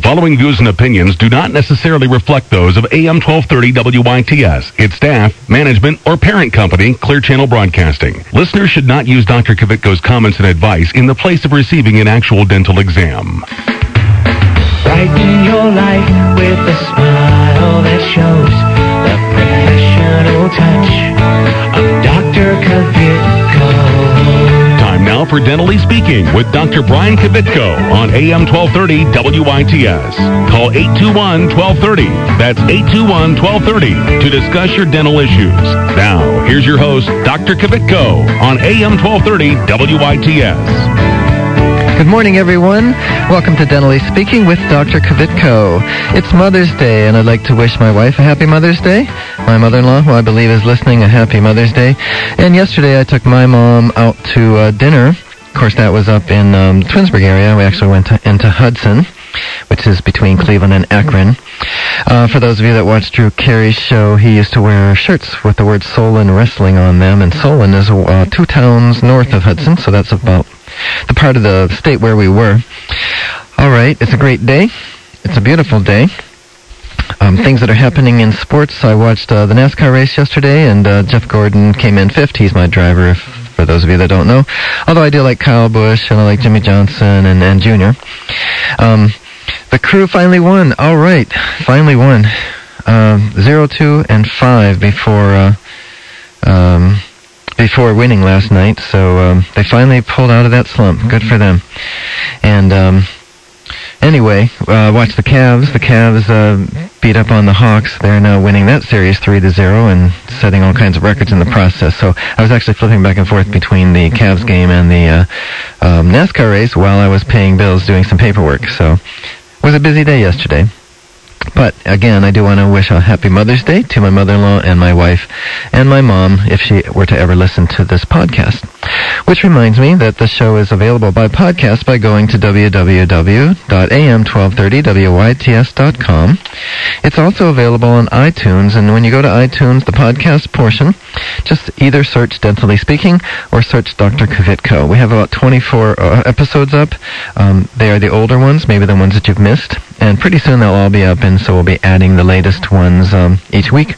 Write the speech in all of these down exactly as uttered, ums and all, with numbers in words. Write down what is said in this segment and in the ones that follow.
following views and opinions do not necessarily reflect those of A M twelve thirty W I T S, its staff, management, or parent company, Clear Channel Broadcasting. Listeners should not use Doctor Kvitko's comments and advice in the place of receiving an actual dental exam. Brighten your life with a smile that shows the professional touch of Doctor Kvitko. Time now for Dentally Speaking with Doctor Brian Kvitko on A M twelve thirty W I T S. Call eight two one, one two three zero. That's eight two one, one two three zero to discuss your dental issues. Now, here's your host, Doctor Kvitko on A M twelve thirty W I T S. Good morning, everyone. Welcome to Dentally Speaking with Doctor Kvitko. It's Mother's Day, and I'd like to wish my wife a happy Mother's Day. My mother-in-law, who I believe is listening, a happy Mother's Day. And yesterday I took my mom out to uh, dinner. Of course, that was up in um, Twinsburg area. We actually went to, into Hudson, which is between Cleveland and Akron. Uh, for those of you that watch Drew Carey's show, he used to wear shirts with the word Solon Wrestling on them, and Solon is uh, two towns north of Hudson, so that's about the part of the state where we were. All right, it's a great day. It's a beautiful day. Um, things that are happening in sports. I watched uh, the NASCAR race yesterday, and uh, Jeff Gordon came in fifth. He's my driver, if, for those of you that don't know. Although I do like Kyle Busch, and I like Jimmy Johnson and, and Junior Um, the crew finally won. All right, finally won. Uh, zero, two, and five before... Uh, um, before winning last night, so um, they finally pulled out of that slump. Good for them. And um, anyway, uh, watch the Cavs. The Cavs uh, beat up on the Hawks. They're now winning that series three to zero and setting all kinds of records in the process. So I was actually flipping back and forth between the Cavs game and the uh, um, NASCAR race while I was paying bills doing some paperwork. So it was a busy day yesterday. But, again, I do want to wish a happy Mother's Day to my mother-in-law and my wife and my mom if she were to ever listen to this podcast. Which reminds me that the show is available by podcast by going to w w w dot a m twelve thirty w i t s dot com. It's also available on iTunes, and when you go to iTunes, the podcast portion, just either search Dentally Speaking or search Doctor Kvitko. We have about twenty-four uh, episodes up. Um, they are the older ones, maybe the ones that you've missed, and pretty soon they'll all be up, and so we'll be adding the latest ones um, each week.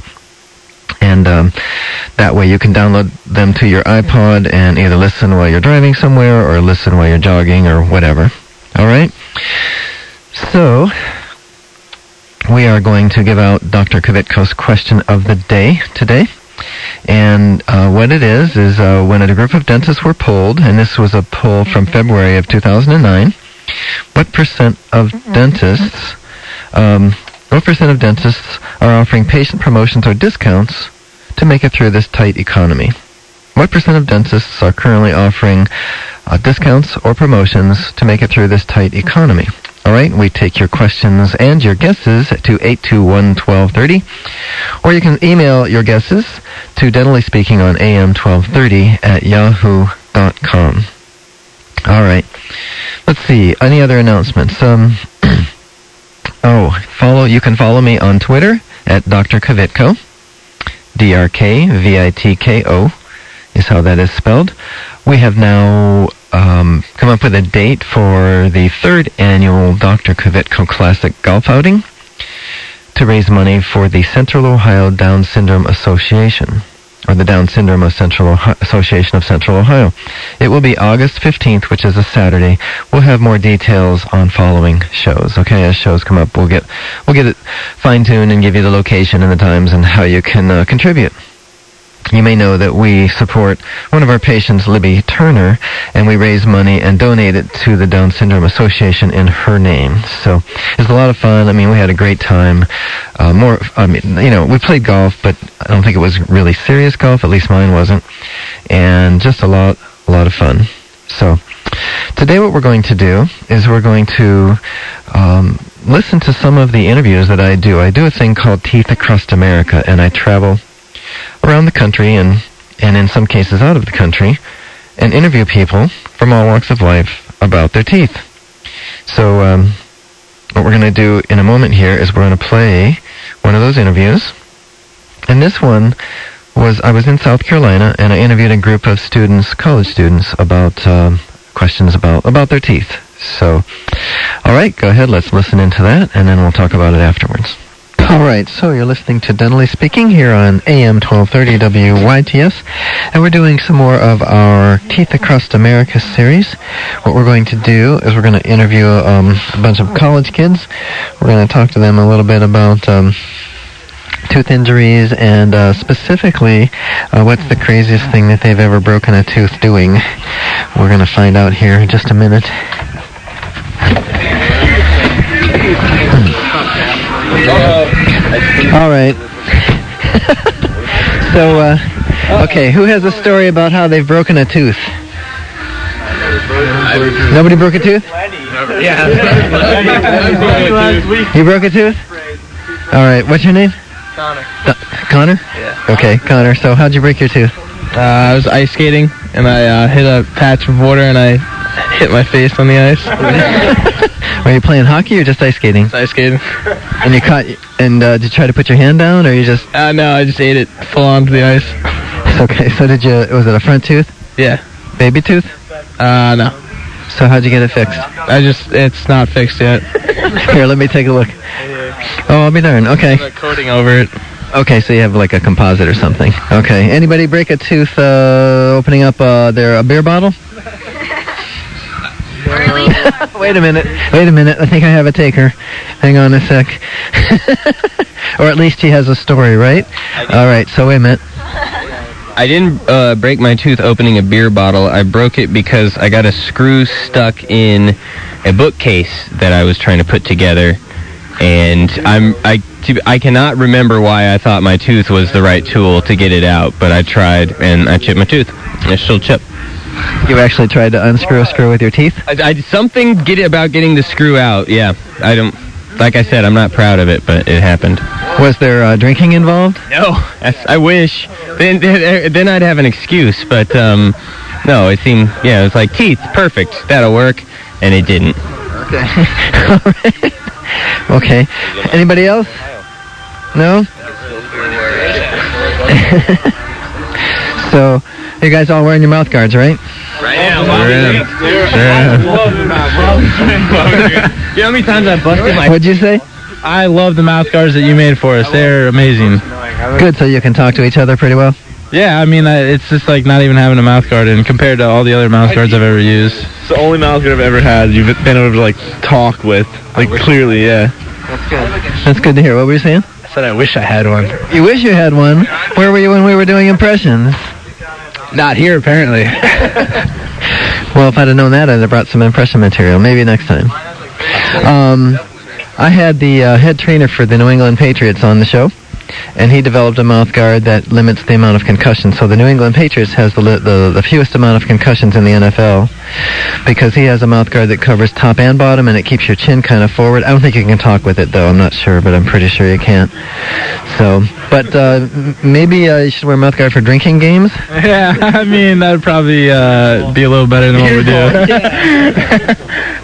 And um, that way you can download them to your iPod and either listen while you're driving somewhere or listen while you're jogging or whatever. All right? So, we are going to give out Doctor Kvitko's question of the day today. And uh, what it is, is uh, when a group of dentists were polled, and this was a poll from February of two thousand nine, what percent of dentists... Um, What percent of dentists are offering patient promotions or discounts to make it through this tight economy? What percent of dentists are currently offering uh, discounts or promotions to make it through this tight economy? All right, we take your questions and your guesses to eight two one, one two three zero, or you can email your guesses to Dentally Speaking on A M twelve thirty at yahoo dot com. All right, let's see, any other announcements? Um... Oh, follow. You can follow me on Twitter at Doctor Kvitko. D R K V I T K O is how that is spelled. We have now um, come up with a date for the third annual Doctor Kvitko Classic Golf Outing to raise money for the Central Ohio Down Syndrome Association, or the Down Syndrome of Central Ohio, Association of Central Ohio. It will be August fifteenth, which is a Saturday. We'll have more details on following shows. Okay, as shows come up, we'll get we'll get it fine-tuned and give you the location and the times and how you can uh, contribute. You may know that we support one of our patients, Libby Turner, and we raise money and donate it to the Down Syndrome Association in her name. So it's a lot of fun. I mean, we had a great time. Uh, more, I mean, you know, we played golf, but I don't think it was really serious golf. At least mine wasn't. And just a lot, a lot of fun. So today what we're going to do is we're going to um, listen to some of the interviews that I do. I do a thing called Teeth Across America, and I travel around the country and, and in some cases out of the country and interview people from all walks of life about their teeth. So um, what we're going to do in a moment here is we're going to play one of those interviews. And this one was, I was in South Carolina and I interviewed a group of students, college students, about um, questions about, about their teeth. So All right, go ahead. Let's listen into that, and then we'll talk about it afterwards. All right, so you're listening to Dentally Speaking here on A M twelve thirty W Y T S, and we're doing some more of our Teeth Across America series. What we're going to do is we're going to interview um, a bunch of college kids. We're going to talk to them a little bit about um, tooth injuries and uh, specifically uh, what's the craziest thing that they've ever broken a tooth doing. We're going to find out here in just a minute. All right. So, uh, okay, who has a story about how they've broken a tooth? Nobody broke a tooth? Yeah. You broke a tooth? All right, what's your name? Connor. Uh, Connor? Yeah. Okay, Connor, so how'd you break your tooth? Uh, I was ice skating, and I uh, hit a patch of water, and I hit my face on the ice. Were you playing hockey or just ice skating? Ice skating. And you caught, and uh, did you try to put your hand down, or you just... Uh, no, I just ate it full onto the ice. Okay, so did you, was it a front tooth? Yeah. Baby tooth? Uh, no. So how'd you get it fixed? I just, it's not fixed yet. Here, let me take a look. Oh, I'll be darned. Okay. There's a coating over it. Okay, so you have like a composite or something. Okay. Anybody break a tooth uh, opening up uh, their a beer bottle? Wait a minute. Wait a minute. I think I have a taker. Hang on a sec. Or at least he has a story, right? All right, so wait a minute. I didn't uh, break my tooth opening a beer bottle. I broke it because I got a screw stuck in a bookcase that I was trying to put together. And I'm I I cannot remember why I thought my tooth was the right tool to get it out, but I tried and I chipped my tooth. It's still chipped. You actually tried to unscrew a screw with your teeth? I, I something get it about getting the screw out. Yeah, I don't. Like I said, I'm not proud of it, but it happened. Was there uh, drinking involved? No, that's, I wish. Then, then then I'd have an excuse, but um, no, it seemed yeah, it was like teeth, perfect, that'll work, and it didn't. Okay. All right. Okay. Anybody else? No? So, you guys all wearing your mouth guards, right? Right now, you know how many times I busted my... What'd you say? I love the mouth guards that you made for us. They're amazing. Good, so you can talk to each other pretty well? Yeah, I mean, I, it's just like not even having a mouth guard in compared to all the other mouth guards I've ever used. It's the only mouth guard I've ever had you've been able to, like, talk with. Like, clearly, yeah. That's good. That's good to hear. What were you saying? I said I wish I had one. You wish you had one? Where were you when we were doing impressions? Not here, apparently. Well, if I'd have known that, I'd have brought some impression material. Maybe next time. Um, I had the uh, head trainer for the New England Patriots on the show, and he developed a mouth guard that limits the amount of concussions. So the New England Patriots has the, li- the the fewest amount of concussions in the N F L because he has a mouth guard that covers top and bottom, and it keeps your chin kind of forward. I don't think you can talk with it, though. I'm not sure, but I'm pretty sure you can't. So, but uh, m- maybe uh, you should wear a mouth guard for drinking games. Yeah, I mean, that would probably uh, be a little better than what we do.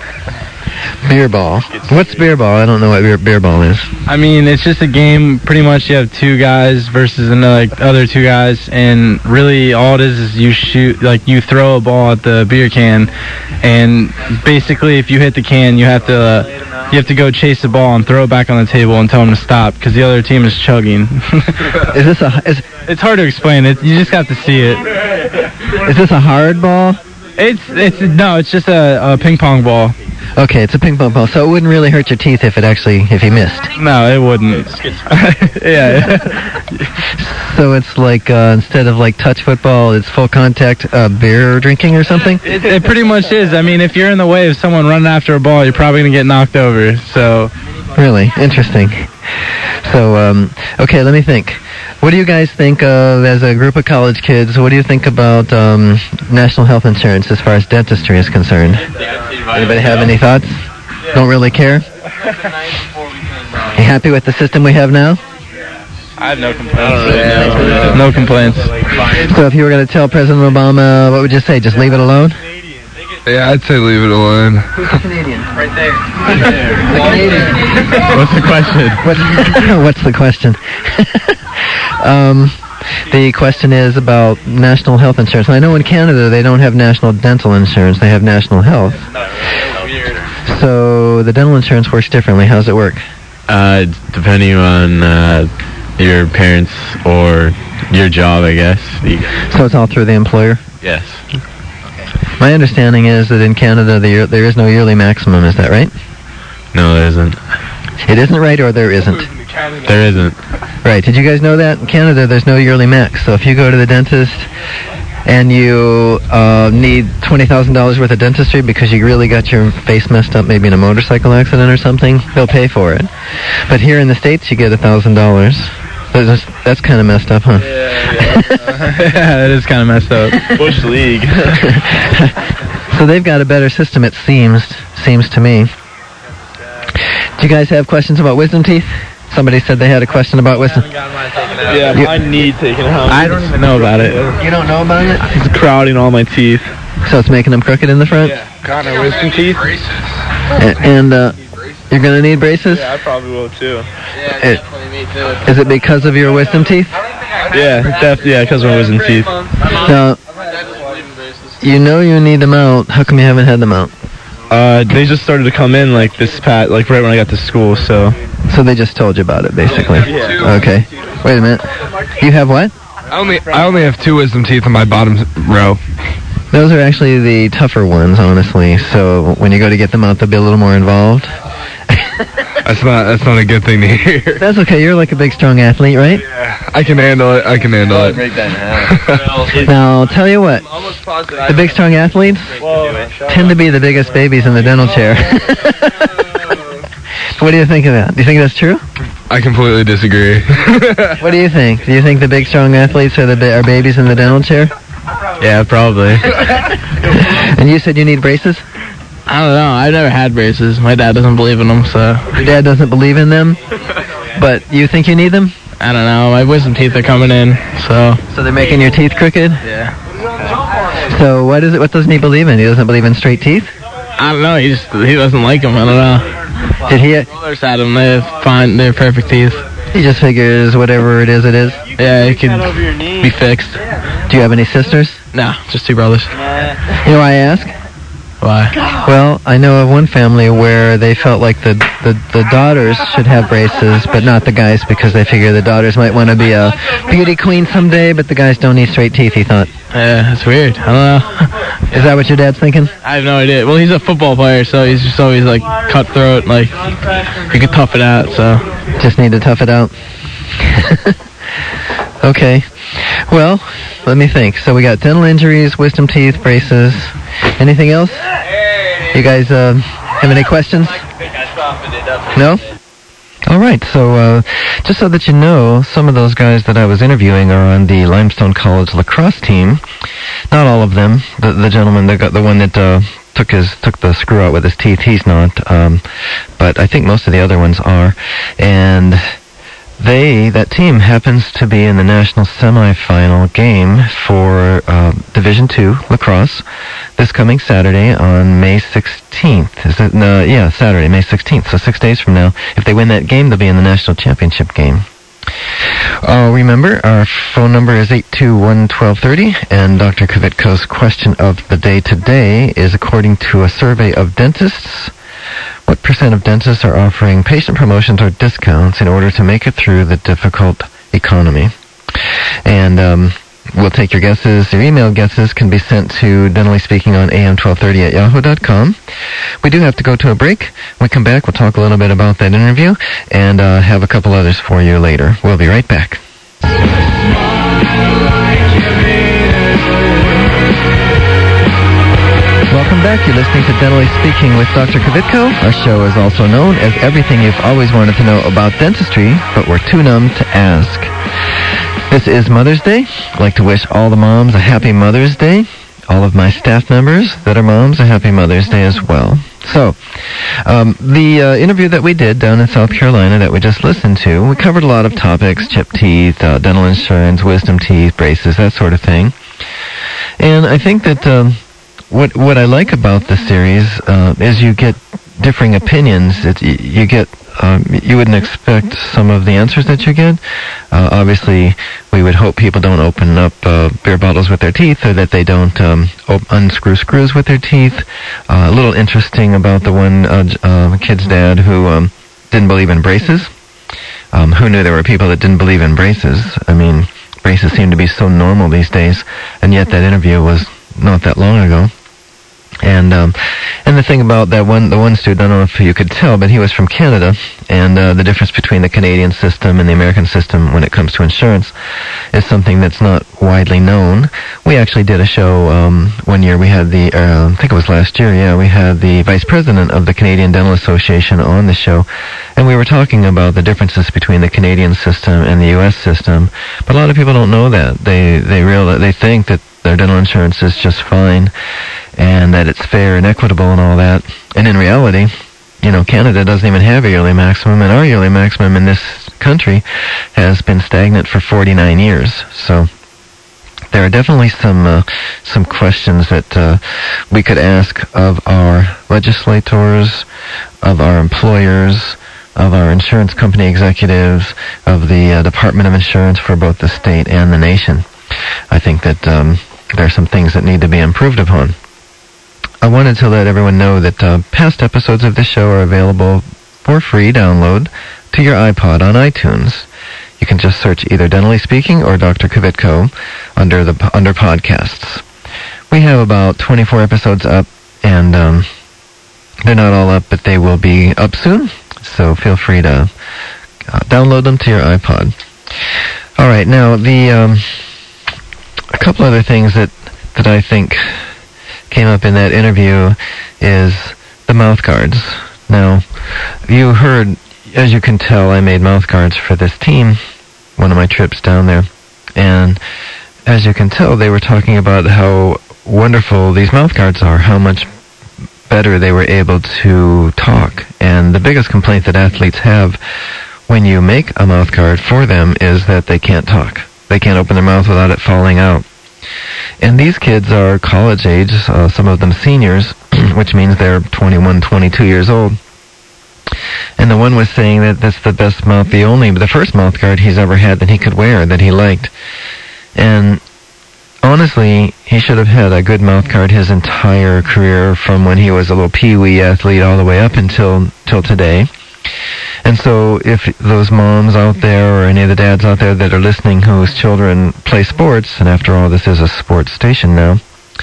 Beer ball. What's beer ball? I don't know what beer, beer ball is. I mean, it's just a game. Pretty much, you have two guys versus another like, other two guys, and really all it is is you shoot, like you throw a ball at the beer can, and basically, if you hit the can, you have to uh, you have to go chase the ball and throw it back on the table and tell them to stop because the other team is chugging. Is this a? Is, It's hard to explain. It you just have to see it. is this a hard ball? It's it's no, it's just a, a ping pong ball. Okay, it's a ping pong ball, so it wouldn't really hurt your teeth if it actually if you missed. No, it wouldn't. Yeah. So it's like uh, instead of like touch football, it's full contact uh, beer drinking or something. It, it pretty much is. I mean, if you're in the way of someone running after a ball, you're probably gonna get knocked over. So. Really interesting. So um, okay, let me think. What do you guys think of as a group of college kids? What do you think about um, national health insurance as far as dentistry is concerned? Anybody have any thoughts? Don't really care? You happy with the system we have now? I have no complaints. No complaints. So if you were going to tell President Obama, what would you say? Just leave it alone? Yeah, I'd say leave it alone. Who's the Canadian? Right there. The Canadian. What's the question? What's, what's the question? um, the question is about national health insurance. I know in Canada they don't have national dental insurance. They have national health. So the dental insurance works differently. How does it work? Uh, depending on uh, your parents or your job, I guess. So it's all through the employer? Yes. My understanding is that in Canada the year, there is no yearly maximum. Is that right? No, there isn't. It isn't right, or there isn't? There isn't. Right. Did you guys know that? In Canada, there's no yearly max. So if you go to the dentist and you uh, need twenty thousand dollars worth of dentistry because you really got your face messed up, maybe in a motorcycle accident or something, they'll pay for it. But here in the States, you get one thousand dollars. That's, that's kind of messed up, huh? Yeah, yeah. Yeah, that is kind of messed up. Bush League. So they've got a better system, it seems, seems to me. Do you guys have questions about wisdom teeth? Somebody said they had a question about wisdom. Yeah, mine need taken out. I don't even know about it. You don't know about it? It's crowding all my teeth. So it's making them crooked in the front? Yeah. Got wisdom teeth. A- And uh, you're going to need braces? Yeah, I probably will too. It, is it because of your wisdom teeth? Yeah, def- yeah, because of my wisdom teeth. Now, you know you need them out. How come you haven't had them out? Uh, they just started to come in like this pat, like right when I got to school. So. So they just told you about it, basically. Yeah. Okay. Wait a minute. You have what? I only I only have two wisdom teeth on my bottom row. Those are actually the tougher ones, honestly. So when you go to get them out, they'll be a little more involved. That's not that's not a good thing to hear. That's okay. You're like a big, strong athlete, right? Yeah, I can handle it. I can handle it. Now, I'll tell you what. The big, strong athletes tend to be the biggest babies in the dental chair. What do you think of that? Do you think that's true? I completely disagree. What do you think? Do you think the big, strong athletes are the ba- are babies in the dental chair? Yeah, probably. And you said you need braces? I don't know. I've never had braces. My dad doesn't believe in them, so... Your dad doesn't believe in them, but you think you need them? I don't know. My wisdom teeth are coming in, so... So they're making your teeth crooked? Yeah. So what is it? What doesn't he believe in? He doesn't believe in straight teeth? I don't know. He just he doesn't like them. I don't know. Did he? Brothers had them. They're fine. They're perfect teeth. He just figures whatever it is, it is. Yeah, it can be fixed. Do you have any sisters? No, just two brothers. You know why I ask? Why? Well, I know of one family where they felt like the, the, the daughters should have braces, but not the guys, because they figure the daughters might want to be a beauty queen someday, but the guys don't need straight teeth, he thought. Yeah, that's weird. I don't know. Is that what your dad's thinking? I have no idea. Well, he's a football player, so he's just always like cutthroat, like you could tough it out, so. Just need to tough it out. Okay. Well, let me think. So we got dental injuries, wisdom teeth, braces. Anything else? You guys uh, have any questions? No? All right, so uh, just so that you know, some of those guys that I was interviewing are on the Limestone College lacrosse team. Not all of them. The, the gentleman, that got the one that uh, took his took the screw out with his teeth, he's not. Um, but I think most of the other ones are. And they, that team, happens to be in the national semifinal game for uh, Division Two lacrosse this coming Saturday on May sixteenth. Is it? No, yeah, Saturday, May sixteenth. So six days from now, if they win that game, they'll be in the national championship game. Uh, remember, our phone number is eight two one, one two three zero, and Doctor Kvitko's question of the day today is, according to a survey of dentists, what percent of dentists are offering patient promotions or discounts in order to make it through the difficult economy? And um, we'll take your guesses. Your email guesses can be sent to Dentally Speaking on A M twelve thirty at yahoo dot com. We do have to go to a break. When we come back, we'll talk a little bit about that interview and uh, have a couple others for you later. We'll be right back. Welcome back. You're listening to Dentally Speaking with Doctor Kvitko. Our show is also known as Everything You've Always Wanted to Know About Dentistry, but we're too numb to ask. This is Mother's Day. I'd like to wish all the moms a happy Mother's Day. All of my staff members that are moms a happy Mother's Day as well. So, um, the uh, interview that we did down in South Carolina that we just listened to, we covered a lot of topics: chipped teeth, uh, dental insurance, wisdom teeth, braces, that sort of thing. And I think that um, what what I like about this series uh, is you get differing opinions. It's, you get um, you wouldn't expect some of the answers that you get. Uh, obviously, we would hope people don't open up uh, beer bottles with their teeth, or that they don't um, op- unscrew screws with their teeth. Uh, a little interesting about the one uh, j- uh, kid's dad who um, didn't believe in braces. Um, who knew there were people that didn't believe in braces? I mean, braces seem to be so normal these days, and yet that interview was not that long ago. And um, and the thing about that one, the one student, I don't know if you could tell, but he was from Canada, and uh, the difference between the Canadian system and the American system when it comes to insurance is something that's not widely known. We actually did a show um, one year. We had the, uh, I think it was last year, yeah, we had the vice president of the Canadian Dental Association on the show, and we were talking about the differences between the Canadian system and the U S system. But a lot of people don't know that. They they realize, they think that their dental insurance is just fine, and that it's fair and equitable and all that. And in reality, you know, Canada doesn't even have a yearly maximum, and our yearly maximum in this country has been stagnant for forty-nine years. So there are definitely some uh, some questions that uh, we could ask of our legislators, of our employers, of our insurance company executives, of the uh, Department of Insurance for both the state and the nation. I think that um, there are some things that need to be improved upon. I wanted to let everyone know that uh, past episodes of this show are available for free download to your iPod on iTunes. You can just search either Dentally Speaking or Doctor Kvitko under the under podcasts. We have about twenty-four episodes up, and um, they're not all up, but they will be up soon. So feel free to uh, download them to your iPod. All right, now the um, a couple other things that that I think came up in that interview is the mouth guards. Now, you heard, as you can tell, I made mouth guards for this team, one of my trips down there, and as you can tell, they were talking about how wonderful these mouth guards are, how much better they were able to talk. And the biggest complaint that athletes have when you make a mouth guard for them is that they can't talk. They can't open their mouth without it falling out. And these kids are college age, uh, some of them seniors, which means they're twenty-one, twenty-two years old. And the one was saying that that's the best mouth, the only, the first mouth guard he's ever had that he could wear, that he liked. And honestly, he should have had a good mouth guard his entire career, from when he was a little pee-wee athlete all the way up until till today. And so if those moms out there, or any of the dads out there that are listening whose children play sports, and after all, this is a sports station now,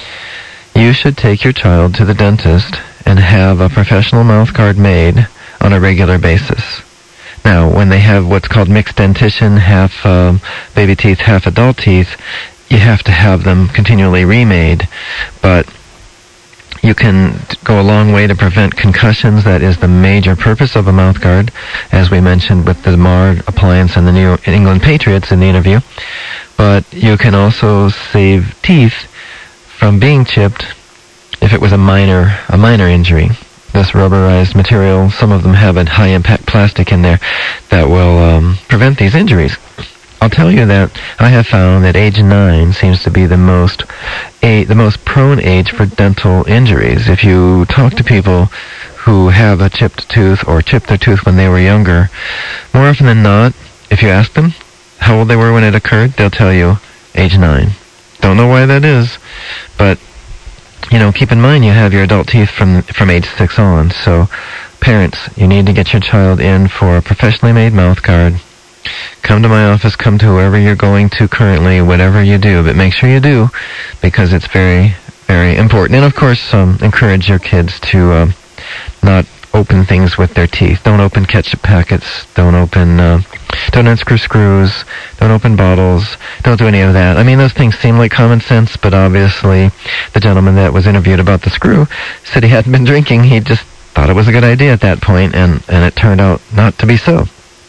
you should take your child to the dentist and have a professional mouth guard made on a regular basis. Now, when they have what's called mixed dentition, half um, baby teeth, half adult teeth, you have to have them continually remade. But you can go a long way to prevent concussions. That is the major purpose of a mouth guard, as we mentioned with the Mar appliance and the New England Patriots in the interview. But you can also save teeth from being chipped if it was a minor a minor injury. This rubberized material, some of them have a high-impact plastic in there that will um, prevent these injuries. I'll tell you that I have found that age nine seems to be the most a, the most prone age for dental injuries. If you talk to people who have a chipped tooth or chipped their tooth when they were younger, more often than not, if you ask them how old they were when it occurred, they'll tell you age nine. Don't know why that is, but you know, keep in mind you have your adult teeth from from age six on. So parents, you need to get your child in for a professionally made mouth guard. Come to my office, come to whoever you're going to currently, whatever you do, but make sure you do, because it's very, very important. And of course, um, encourage your kids to uh, not open things with their teeth. Don't open ketchup packets. Don't open, uh, don't unscrew screws. Don't open bottles. Don't do any of that. I mean, those things seem like common sense, but obviously the gentleman that was interviewed about the screw said he hadn't been drinking. He just thought it was a good idea at that point, and, and it turned out not to be so.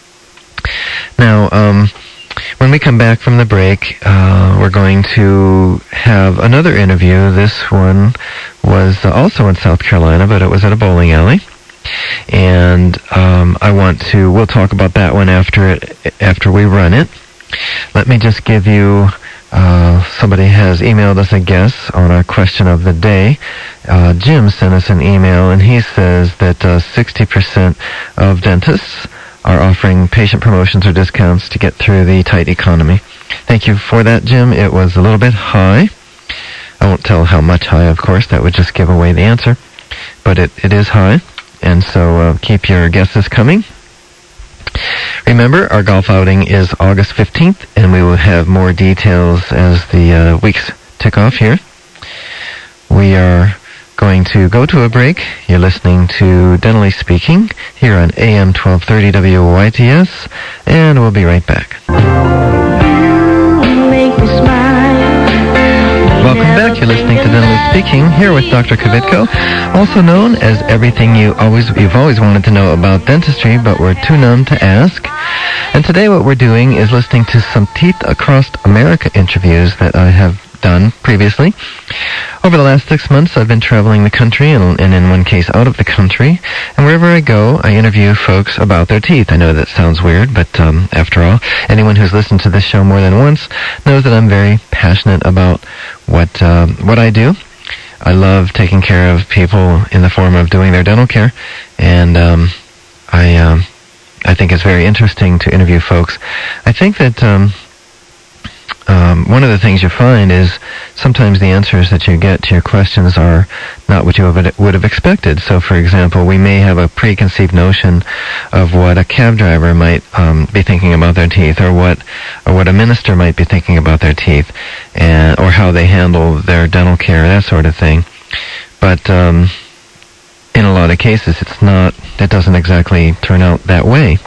Now, um, when we come back from the break, uh, we're going to have another interview. This one was uh, also in South Carolina, but it was at a bowling alley. And um, I want to, we'll talk about that one after it, after we run it. Let me just give you Uh, somebody has emailed us a guess on our question of the day. Uh, Jim sent us an email, and he says that uh, sixty percent of dentists are offering patient promotions or discounts to get through the tight economy. Thank you for that, Jim. It was a little bit high. I won't tell how much high, of course. That would just give away the answer. But it, it is high, and so uh, keep your guesses coming. Remember, our golf outing is August fifteenth, and we will have more details as the uh, weeks tick off here. We are going to go to a break. You're listening to Dentally Speaking here on A M twelve thirty W Y T S, and we'll be right back. Welcome back. You're listening to Dentally Speaking here with Doctor Kvitko, also known as everything you always you've always wanted to know about dentistry, but were too numb to ask. And today, what we're doing is listening to some Teeth Across America interviews that I have done previously. Over the last six months, I've been traveling the country, and, and in one case out of the country, and wherever I go, I interview folks about their teeth. I know that sounds weird, but um, after all, anyone who's listened to this show more than once knows that I'm very passionate about what um, what I do. I love taking care of people in the form of doing their dental care, and um, I um, I think it's very interesting to interview folks. I think that um, Um, one of the things you find is sometimes the answers that you get to your questions are not what you would have expected. So, for example, we may have a preconceived notion of what a cab driver might um, be thinking about their teeth, or what or what a minister might be thinking about their teeth, and or how they handle their dental care, that sort of thing. But um, in a lot of cases, it's not. It doesn't exactly turn out that way.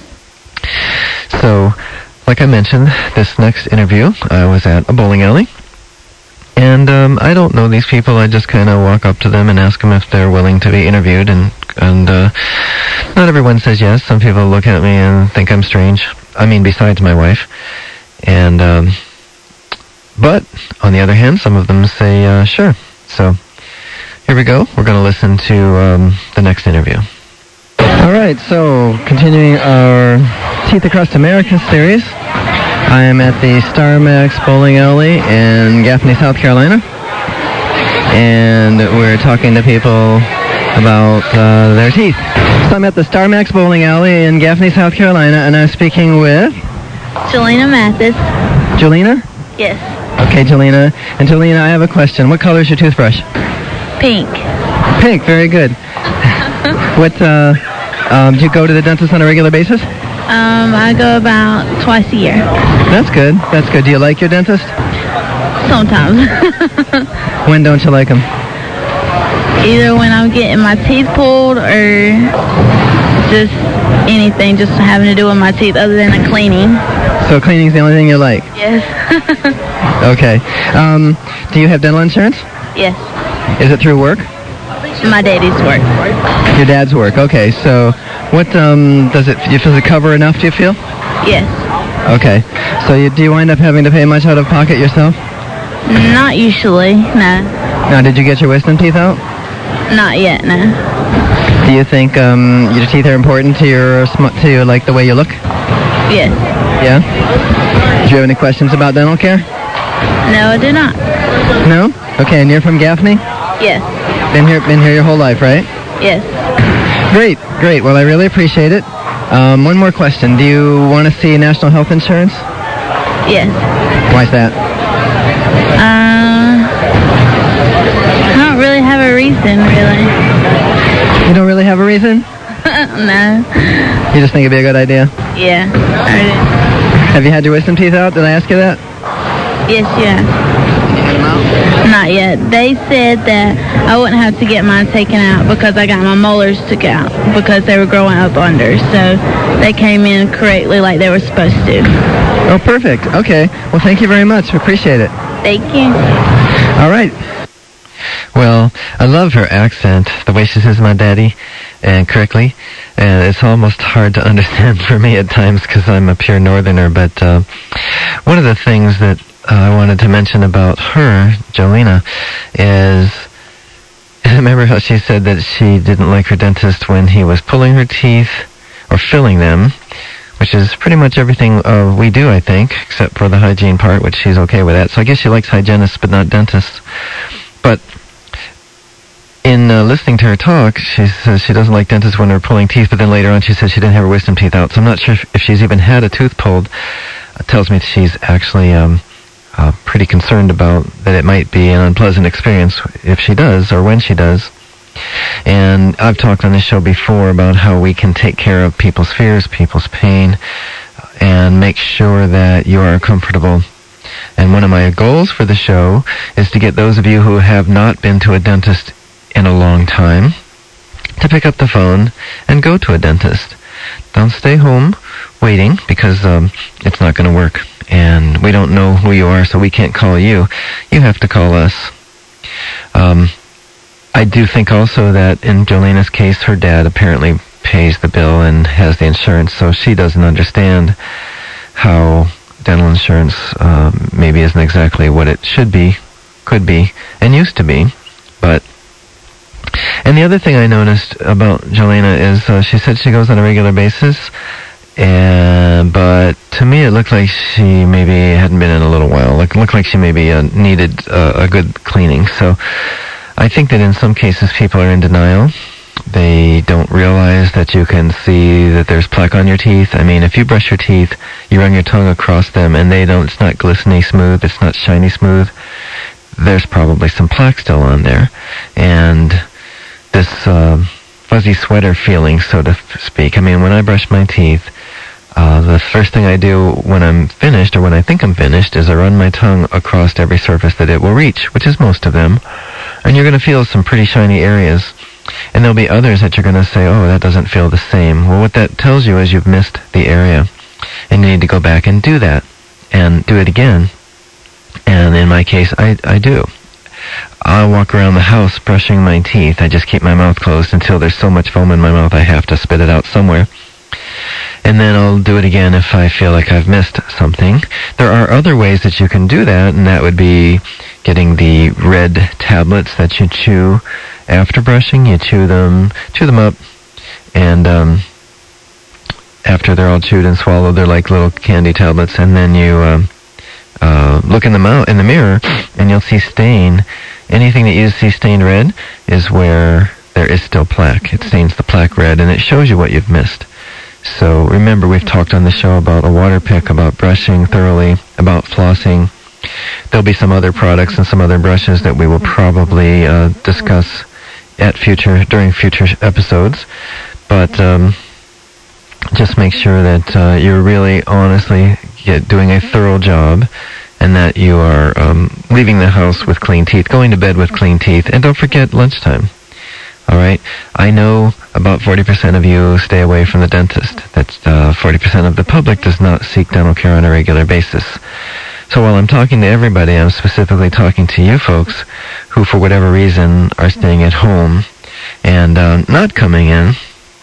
So, like I mentioned, this next interview, I was at a bowling alley, and um, I don't know these people. I just kind of walk up to them and ask them if they're willing to be interviewed, and and uh, not everyone says yes. Some people look at me and think I'm strange. I mean, besides my wife. And um, but on the other hand, some of them say uh, sure. So here we go. We're going to listen to um, the next interview. All right, so continuing our Teeth Across America series, I am at the Star Max Bowling Alley in Gaffney, South Carolina, and we're talking to people about uh, their teeth. So I'm at the Star Max Bowling Alley in Gaffney, South Carolina, and I'm speaking with Jelena Mathis. Jelena? Yes. Okay, Jelena. And Jelena, I have a question. What color is your toothbrush? Pink. Pink, very good. What, uh, um, do you go to the dentist on a regular basis? Um, I go about twice a year. That's good. That's good. Do you like your dentist? Sometimes. When don't you like him? Either when I'm getting my teeth pulled or just anything just having to do with my teeth other than a cleaning. So cleaning's the only thing you like? Yes. Okay. Um, do you have dental insurance? Yes. Is it through work? My daddy's work. Your dad's work. Okay. So what um, does it does it cover enough, do you feel? Yes. Okay. So you, do you wind up having to pay much out of pocket yourself? Not usually, no. Now, did you get your wisdom teeth out? Not yet, no. Do you think um, your teeth are important to your sm- to your, like the way you look? Yes. Yeah. Do you have any questions about dental care? No, I do not. No? Okay. And you're from Gaffney? Yes. Been here, been here your whole life, right? Yes. Great, great. Well, I really appreciate it. Um, one more question. Do you want to see national health insurance? Yes. Why's that? Um, I don't really have a reason, really. You don't really have a reason? No. You just think it'd be a good idea? Yeah. Have you had your wisdom teeth out? Did I ask you that? Yes, yeah. Not yet. They said that I wouldn't have to get mine taken out because I got my molars took out because they were growing up under. So they came in correctly like they were supposed to. Oh, perfect. Okay. Well, thank you very much. Appreciate it. Thank you. All right. Well, I love her accent, the way she says my daddy, and correctly. And it's almost hard to understand for me at times because I'm a pure northerner. But uh, one of the things that uh, I wanted to mention about her, Jelena, is I remember how she said that she didn't like her dentist when he was pulling her teeth or filling them which is pretty much everything uh, we do, I think, except for the hygiene part, which she's okay with that. So I guess she likes hygienists but not dentists. But in uh, listening to her talk, she says she doesn't like dentists when they're pulling teeth, but then later on she says she didn't have her wisdom teeth out. So I'm not sure if, if she's even had a tooth pulled. It tells me she's actually um, uh, pretty concerned about that it might be an unpleasant experience if she does or when she does. And I've talked on this show before about how we can take care of people's fears, people's pain, and make sure that you are comfortable. And one of my goals for the show is to get those of you who have not been to a dentist in a long time to pick up the phone and go to a dentist. Don't stay home waiting, because um, it's not going to work. And we don't know who you are, so we can't call you. You have to call us. Um, I do think also that in Jolena's case, her dad apparently pays the bill and has the insurance, so she doesn't understand how dental insurance uh, maybe isn't exactly what it should be, could be, and used to be. But and the other thing I noticed about Jolena is uh, she said she goes on a regular basis, and but to me it looked like she maybe hadn't been in a little while. Like, it looked like she maybe uh, needed uh, a good cleaning. So I think that in some cases people are in denial. They don't realize that you can see that there's plaque on your teeth. I mean, if you brush your teeth, you run your tongue across them, and they don't. It's not glistening smooth. It's not shiny smooth. There's probably some plaque still on there, and this uh, fuzzy sweater feeling, so to speak. I mean, when I brush my teeth, uh, the first thing I do when I'm finished, or when I think I'm finished, is I run my tongue across every surface that it will reach, which is most of them. And you're going to feel some pretty shiny areas. And there'll be others that you're going to say, oh, that doesn't feel the same. Well, what that tells you is you've missed the area. And you need to go back and do that. And do it again. And in my case, I, I do. I'll walk around the house brushing my teeth. I just keep my mouth closed until there's so much foam in my mouth I have to spit it out somewhere. And then I'll do it again if I feel like I've missed something. There are other ways that you can do that, and that would be getting the red tablets that you chew after brushing. You chew them, chew them up, and um, after they're all chewed and swallowed, they're like little candy tablets. And then you uh, uh, look in the mouth, in the mirror, and you'll see stain. Anything that you see stained red is where there is still plaque. It stains the plaque red, and it shows you what you've missed. So remember, we've talked on the show about a water pick, about brushing thoroughly, about flossing. There'll be some other products and some other brushes that we will probably uh, discuss at future during future episodes. But um, just make sure that uh, you're really honestly get, doing a thorough job, and that you are um, leaving the house with clean teeth, going to bed with clean teeth, and don't forget lunchtime. All right? I know about forty percent of you stay away from the dentist. That's uh, forty percent of the public does not seek dental care on a regular basis. So while I'm talking to everybody, I'm specifically talking to you folks who, for whatever reason, are staying at home and uh, not coming in.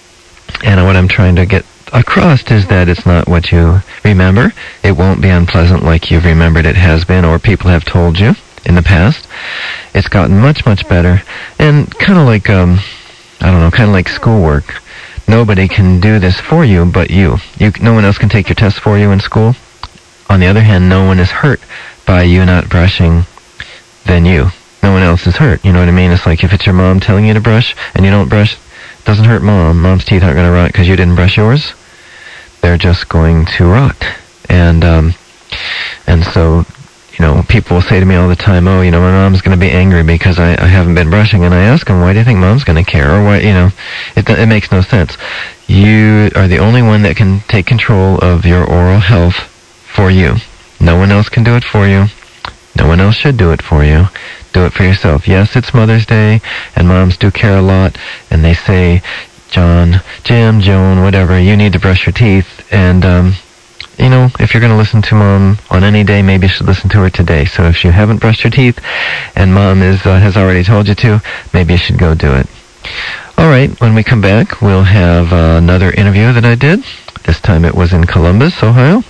And what I'm trying to get across is that it's not what you remember. It won't be unpleasant like you've remembered it has been, or people have told you in the past. It's gotten much, much better. And kind of like, um, I don't know, kind of like schoolwork. Nobody can do this for you but you. you. No one else can take your test for you in school. On the other hand, no one is hurt by you not brushing than you. No one else is hurt. You know what I mean? It's like if it's your mom telling you to brush and you don't brush, it doesn't hurt mom. Mom's teeth aren't going to rot because you didn't brush yours. They're just going to rot. And, um, and so, you know, people will say to me all the time, oh, you know, my mom's going to be angry because I, I haven't been brushing. And I ask them, why do you think mom's going to care? Or why, you know, it, it makes no sense. You are the only one that can take control of your oral health for you. No one else can do it for you. No one else should do it for you. Do it for yourself. Yes, it's Mother's Day, and moms do care a lot, and they say, John, Jim, Joan, whatever, you need to brush your teeth. And, um, you know, if you're going to listen to mom on any day, maybe you should listen to her today. So if you haven't brushed your teeth, and mom is uh, has already told you to, maybe you should go do it. All right, when we come back, we'll have uh, another interview that I did. This time it was in Columbus, Ohio.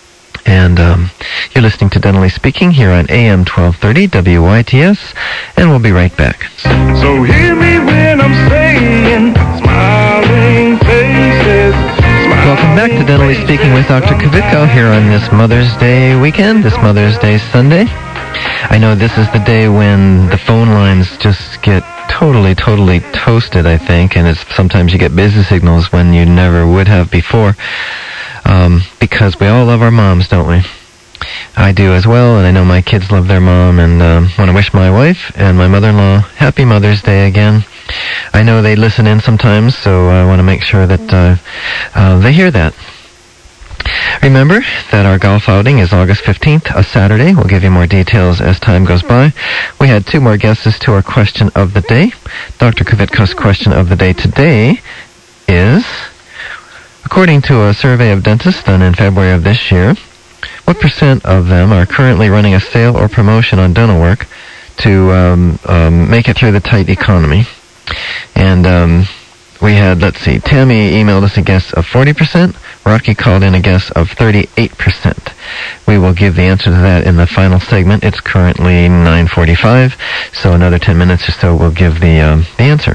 And um, you're listening to Dentally Speaking here on A M twelve thirty W Y T S, and we'll be right back. So hear me when I'm saying smiling faces. Smiling Welcome back to Dentally Speaking with Doctor Kvitko here on this Mother's Day weekend, this Mother's Day Sunday. I know this is the day when the phone lines just get totally, totally toasted, I think, and it's sometimes you get busy signals when you never would have before, um, because we all love our moms, don't we? I do as well, and I know my kids love their mom, and um, want to wish my wife and my mother-in-law happy Mother's Day again. I know they listen in sometimes, so I want to make sure that uh, uh, they hear that. Remember that our golf outing is August fifteenth, a Saturday. We'll give you more details as time goes by. We had two more guesses to our question of the day. Doctor Kvitko's question of the day today is, according to a survey of dentists done in February of this year, what percent of them are currently running a sale or promotion on dental work to um, um, make it through the tight economy? And um, we had, let's see, Tammy emailed us a guess of forty percent. Rocky called in a guess of thirty-eight percent. We will give the answer to that in the final segment. It's currently nine forty-five, so another ten minutes or so we'll give the, um, the answer.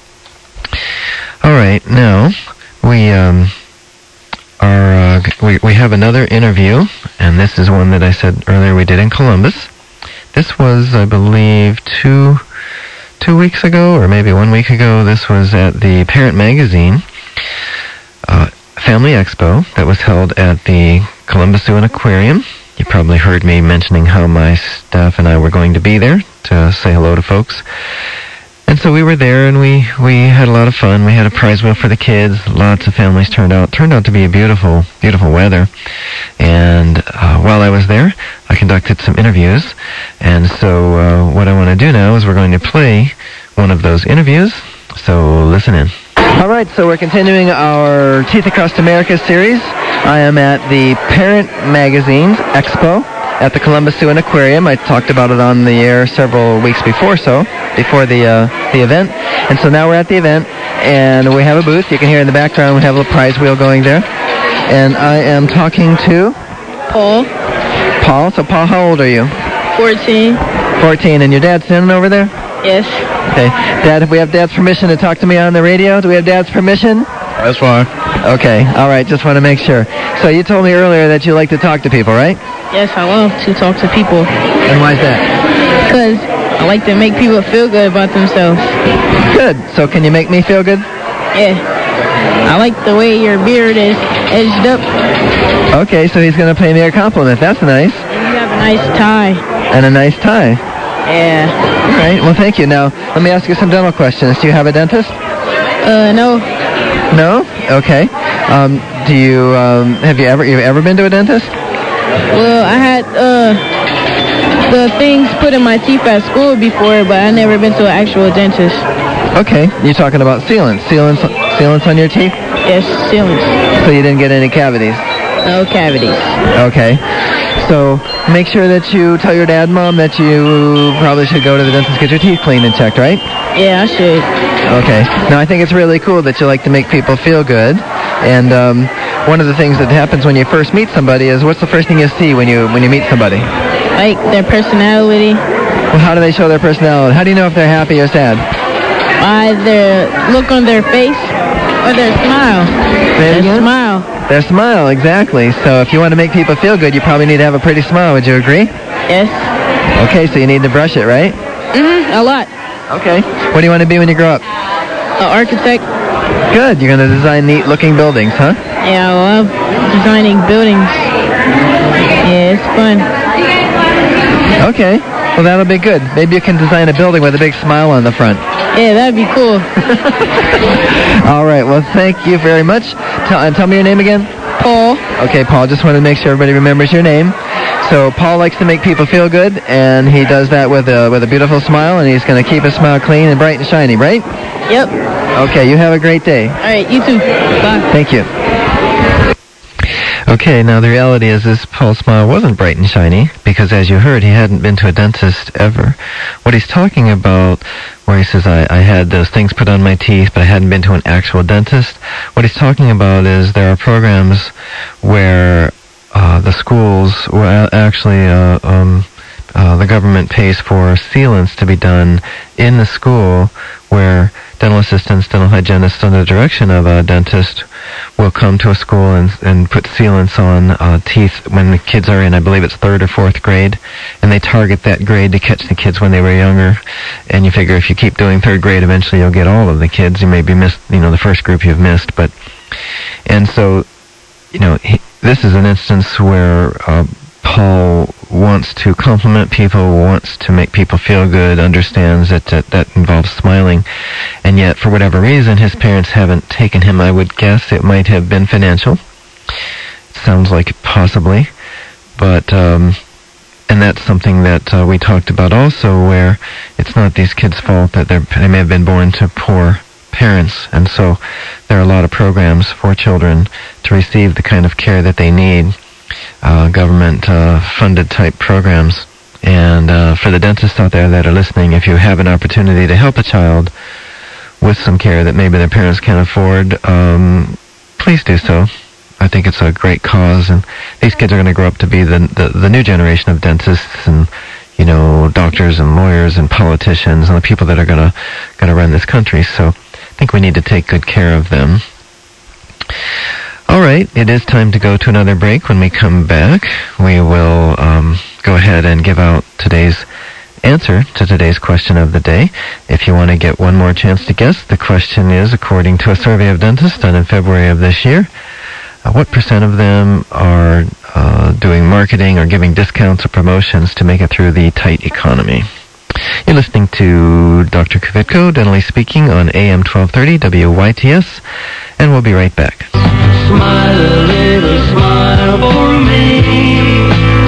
All right, now we... Um, Our, uh, we, we have another interview, and this is one that I said earlier we did in Columbus. This was, I believe, two two weeks ago, or maybe one week ago. This was at the Parent Magazine uh, Family Expo that was held at the Columbus Zoo and Aquarium. You probably heard me mentioning how my staff and I were going to be there to say hello to folks. And so we were there, and we, we had a lot of fun. We had a prize wheel for the kids. Lots of families turned out. Turned out to be a beautiful, beautiful weather. And uh, while I was there, I conducted some interviews. And so uh, what I want to do now is we're going to play one of those interviews. So listen in. All right, so we're continuing our Teeth Across America series. I am at the Parent Magazine's Expo at the Columbus Zoo and Aquarium. I talked about it on the air several weeks before, so before the uh, the event. And so now we're at the event, and we have a booth. You can hear in the background we have a little prize wheel going there. And I am talking to Paul. Paul. So Paul, how old are you? fourteen. fourteen, and your dad's standing over there? Yes. Okay. Dad, if we have Dad's permission to talk to me on the radio, do we have Dad's permission? That's fine. Okay. All right. Just want to make sure. So you told me earlier that you like to talk to people, right? Yes, I love to talk to people. And why is that? Because I like to make people feel good about themselves. Good. So can you make me feel good? Yeah. I like the way your beard is edged up. Okay, so he's going to pay me a compliment. That's nice. And you have a nice tie. And a nice tie. Yeah. All right. Well, thank you. Now, let me ask you some dental questions. Do you have a dentist? Uh, no. No? Okay. Um, do you, um, have you ever, you ever been to a dentist? Well, I had uh, the things put in my teeth at school before, but I never been to an actual dentist. Okay, you're talking about sealants. Sealants, sealants on your teeth? Yes, sealants. So you didn't get any cavities? No cavities. Okay. So make sure that you tell your dad and mom that you probably should go to the dentist, get your teeth cleaned and checked, right? Yeah, I should. Okay. Now, I think it's really cool that you like to make people feel good. And um, one of the things that happens when you first meet somebody is, what's the first thing you see when you when you meet somebody? Like their personality. Well, how do they show their personality? How do you know if they're happy or sad? By their look on their face or their smile. Say it Their again? smile. Their smile, exactly. So if you want to make people feel good, you probably need to have a pretty smile. Would you agree? Yes. Okay, so you need to brush it, right? Mm-hmm. A lot. Okay. What do you want to be when you grow up? An architect. Good. You're going to design neat-looking buildings, huh? Yeah, I love designing buildings. Yeah, it's fun. Okay. Well, that'll be good. Maybe you can design a building with a big smile on the front. Yeah, that'd be cool. All right. Well, thank you very much. Tell, uh, tell me your name again. Paul. Okay, Paul. Just want to make sure everybody remembers your name. So Paul likes to make people feel good, and he does that with a with a beautiful smile, and he's going to keep his smile clean and bright and shiny, right? Yep. Okay. You have a great day. All right, you too. Bye. Thank you. Okay, now the reality is this Paul's smile wasn't bright and shiny because, as you heard, he hadn't been to a dentist ever. What he's talking about, where he says, I, I had those things put on my teeth, but I hadn't been to an actual dentist, what he's talking about is there are programs where uh, the schools, well, actually, uh, um, uh, the government pays for sealants to be done in the school where dental assistants, dental hygienists under the direction of a dentist will come to a school and, and put sealants on uh, teeth when the kids are in, I believe it's third or fourth grade, and they target that grade to catch the kids when they were younger. And you figure if you keep doing third grade, eventually you'll get all of the kids. You maybe missed, you know, the first group you've missed, but and so, you know, he, this is an instance where uh, Paul wants to compliment people, wants to make people feel good, understands that, that that involves smiling, and yet for whatever reason his parents haven't taken him. I would guess it might have been financial. Sounds like it possibly, but um, and that's something that uh, we talked about also, where it's not these kids' fault that they're, they may have been born to poor parents, and so there are a lot of programs for children to receive the kind of care that they need. Uh, government-funded uh, type programs. And uh, for the dentists out there that are listening, if you have an opportunity to help a child with some care that maybe their parents can't afford, um, please do so. I think it's a great cause, and these kids are going to grow up to be the, the the new generation of dentists and, you know, doctors and lawyers and politicians and the people that are going to going to run this country. So I think we need to take good care of them. All right, it is time to go to another break. When we come back, we will um, go ahead and give out today's answer to today's question of the day. If you want to get one more chance to guess, the question is, according to a survey of dentists done in February of this year, uh, what percent of them are uh, doing marketing or giving discounts or promotions to make it through the tight economy? You're listening to Doctor Kvitko, Dentally Speaking, on A M twelve thirty W Y T S, and we'll be right back. Smile a little smile for me,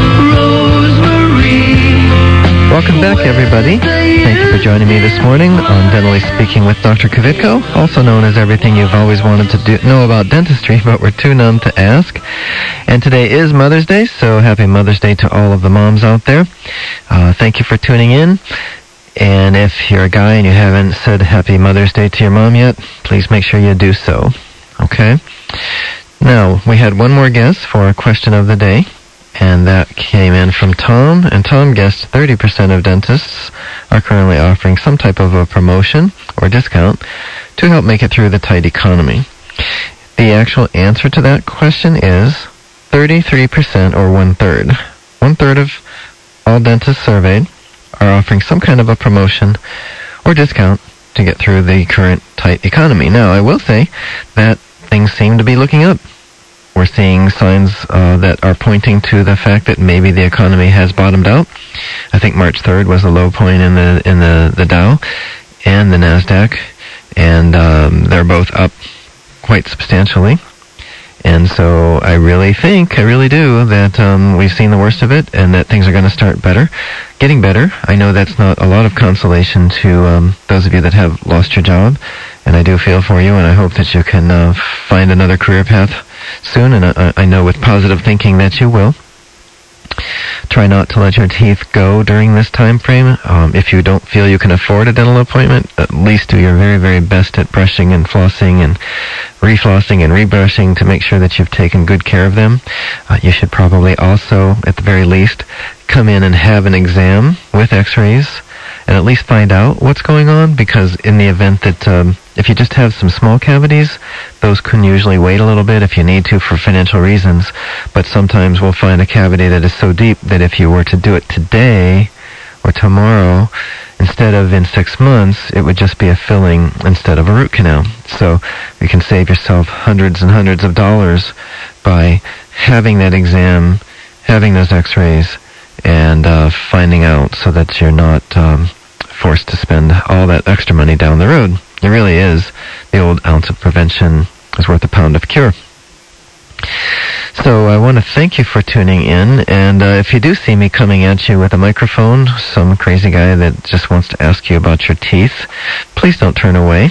Rosemary. Welcome back, everybody. Thank you for joining me this morning on Dentally Speaking with Doctor Kvitko, also known as everything you've always wanted to do, know about dentistry, but were too numb to ask. And today is Mother's Day, so happy Mother's Day to all of the moms out there. Uh, thank you for tuning in. And if you're a guy and you haven't said Happy Mother's Day to your mom yet, please make sure you do so. Okay? Now, we had one more guess for our question of the day, and that came in from Tom, and Tom guessed thirty percent of dentists are currently offering some type of a promotion or discount to help make it through the tight economy. The actual answer to that question is thirty-three percent, or one-third. One-third of all dentists surveyed are offering some kind of a promotion or discount to get through the current tight economy. Now, I will say that things seem to be looking up. We're seeing signs uh, that are pointing to the fact that maybe the economy has bottomed out. I think March third was a low point in the in the, the Dow and the NASDAQ, and um, they're both up quite substantially. And so I really think, I really do, that um, we've seen the worst of it and that things are going to start better, getting better. I know that's not a lot of consolation to um, those of you that have lost your job, and I do feel for you, and I hope that you can uh, find another career path soon, and I, I know with positive thinking that you will. Try not to let your teeth go during this time frame. Um, if you don't feel you can afford a dental appointment, at least do your very, very best at brushing and flossing and reflossing and rebrushing to make sure that you've taken good care of them. Uh, you should probably also, at the very least, come in and have an exam with x-rays and at least find out what's going on, because in the event that um, if you just have some small cavities, those can usually wait a little bit if you need to for financial reasons, but sometimes we'll find a cavity that is so deep that if you were to do it today or tomorrow, instead of in six months, it would just be a filling instead of a root canal. So you can save yourself hundreds and hundreds of dollars by having that exam, having those x-rays, and uh, finding out, so that you're not um, forced to spend all that extra money down the road. It really is. The old ounce of prevention is worth a pound of cure. So I want to thank you for tuning in, and uh, if you do see me coming at you with a microphone, some crazy guy that just wants to ask you about your teeth, please don't turn away.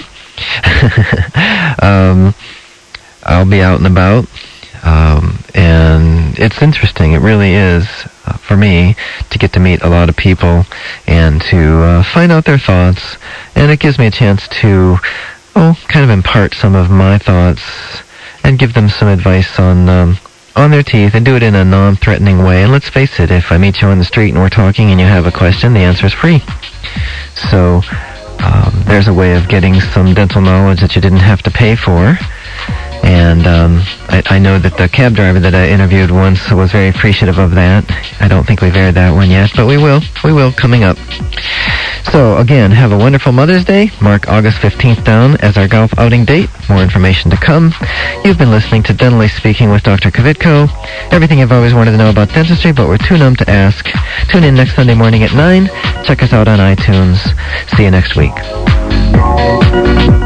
um, I'll be out and about. Um, and it's interesting, it really is, uh, for me, to get to meet a lot of people and to uh, find out their thoughts, and it gives me a chance to, oh, kind of impart some of my thoughts and give them some advice on um, on their teeth, and do it in a non-threatening way. And let's face it, if I meet you on the street and we're talking and you have a question, the answer is free. So um, there's a way of getting some dental knowledge that you didn't have to pay for. And um, I, I know that the cab driver that I interviewed once was very appreciative of that. I don't think we've aired that one yet, but we will. We will coming up. So, again, have a wonderful Mother's Day. Mark August fifteenth down as our golf outing date. More information to come. You've been listening to Dentally Speaking with Doctor Kvitko. Everything you've always wanted to know about dentistry, but we're too numb to ask. Tune in next Sunday morning at nine. Check us out on iTunes. See you next week.